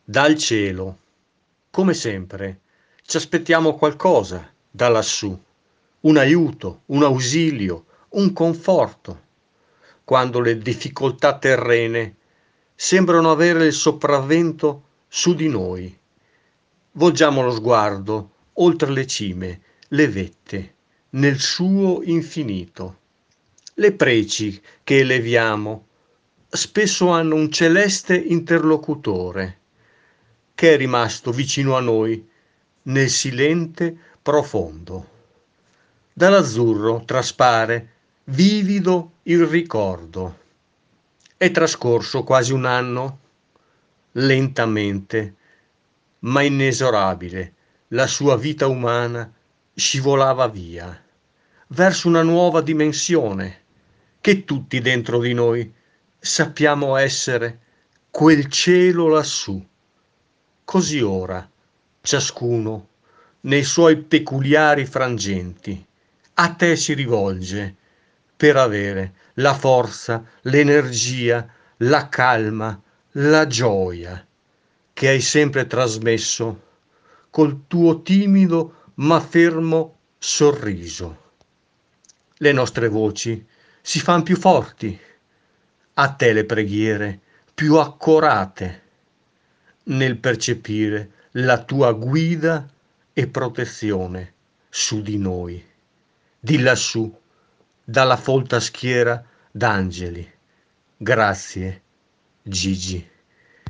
Dal cielo, come sempre, ci aspettiamo qualcosa da lassù, un aiuto, un ausilio, un conforto, quando le difficoltà terrene sembrano avere il sopravvento su di noi. Volgiamo lo sguardo oltre le cime, le vette, nel suo infinito. Le preci che eleviamo spesso hanno un celeste interlocutore che è rimasto vicino a noi nel silente profondo. Dall'azzurro traspare vivido il ricordo. È trascorso quasi un anno, lentamente, ma inesorabile, la sua vita umana scivolava via, verso una nuova dimensione che tutti dentro di noi sappiamo essere quel cielo lassù. Così ora, ciascuno, nei suoi peculiari frangenti, a te si rivolge per avere la forza, l'energia, la calma, la gioia che hai sempre trasmesso col tuo timido ma fermo sorriso. Le nostre voci si fan più forti, a te le preghiere più accorate nel percepire la tua guida e protezione su di noi, di lassù, dalla folta schiera d'angeli. Grazie, Gigi.